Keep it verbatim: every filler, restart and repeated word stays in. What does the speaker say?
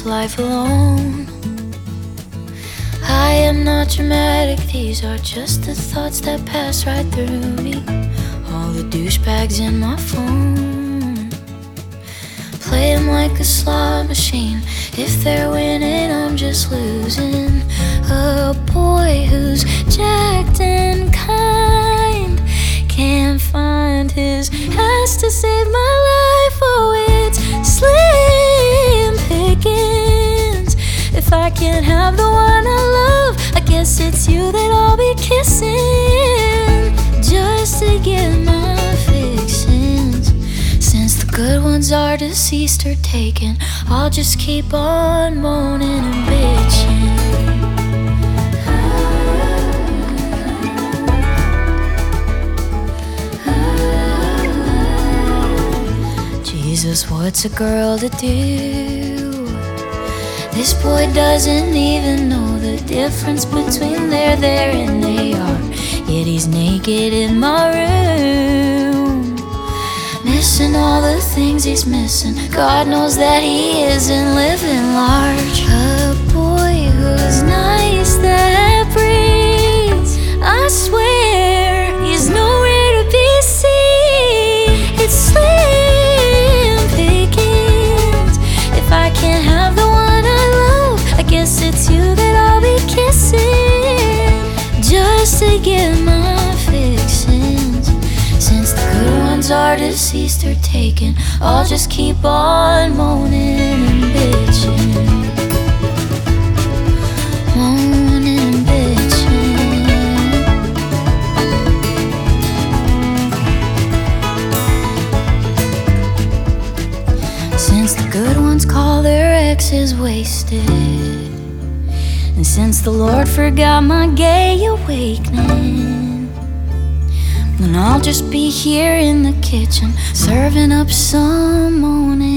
life alone. I am not dramatic, these are just the thoughts that pass right through me. All the douchebags in my phone, play 'em like a slot machine. If they're winning, I'm just losing. A boy who's jacked and kind can't find his ass to save my life. Oh, it's slim pickings. If I can't have the one I love, I guess it's you that I'll be kissing, just to get my fixins. Since the good ones are deceased or taken, I'll just keep on moaning and bitching. Jesus, what's a girl to do? This boy doesn't even know the difference between there, there, and they are. Yet he's naked in my room, missing all the things he's missing. God knows that he isn't living large. A boy who's nice that breathes, I swear he's nowhere to be seen. It's slim pickings. If I can't have the one I love, I guess it's you that I'll be kissing, just to get my fixins. Since the good ones are deceased or taken, I'll just keep on moaning and bitching, moaning and bitching. Since the good ones call their exes wasted, and since the Lord forgot my gay awakening, then I'll just be here in the kitchen, serving up some moaning